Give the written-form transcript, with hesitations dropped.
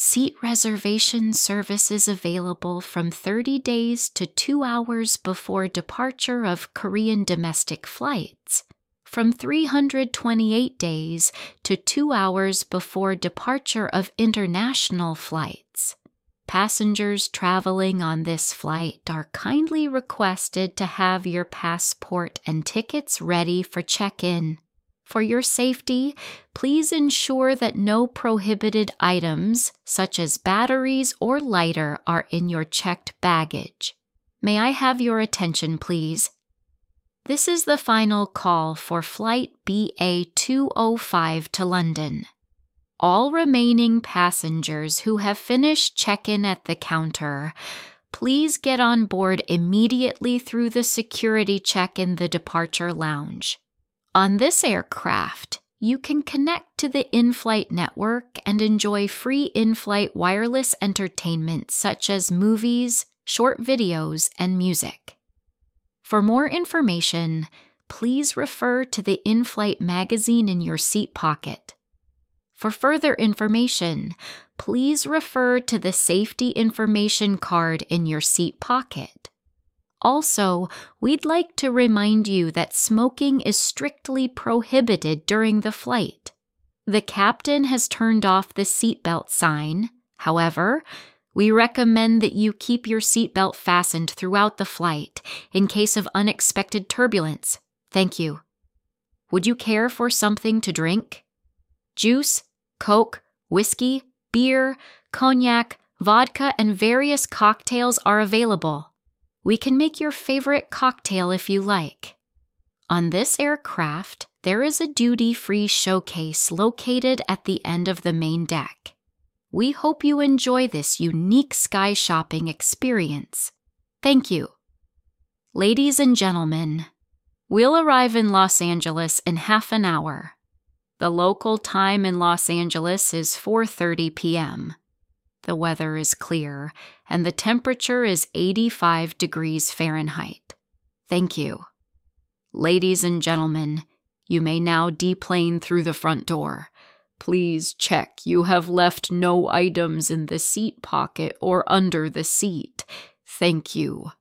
Seat reservation service is available from 30 days to 2 hours before departure of Korean domestic flights, from 328 days to 2 hours before departure of international flights. Passengers traveling on this flight are kindly requested to have your passport and tickets ready for check-in. For your safety, please ensure that no prohibited items, such as batteries or lighter, are in your checked baggage. May I have your attention, please? This is the final call for Flight BA205 to London. All remaining passengers who have finished check-in at the counter, please get on board immediately through the security check in the departure lounge. On this aircraft, you can connect to the in-flight network and enjoy free in-flight wireless entertainment such as movies, short videos, and music. For more information, please refer to the in-flight magazine in your seat pocket. For further information, please refer to the safety information card in your seat pocket. Also, we'd like to remind you that smoking is strictly prohibited during the flight. The captain has turned off the seatbelt sign. However, we recommend that you keep your seatbelt fastened throughout the flight in case of unexpected turbulence. Thank you. Would you care for something to drink? Juice, Coke, whiskey, beer, cognac, vodka, and various cocktails are available. We can make your favorite cocktail if you like. On this aircraft, there is a duty-free showcase located at the end of the main deck. We hope you enjoy this unique sky shopping experience. Thank you. Ladies and gentlemen, we'll arrive in Los Angeles in half an hour. The local time in Los Angeles is 4:30 p.m. The weather is clear, and the temperature is 85 degrees Fahrenheit. Thank you. Ladies and gentlemen, you may now deplane through the front door. Please check you have left no items in the seat pocket or under the seat. Thank you.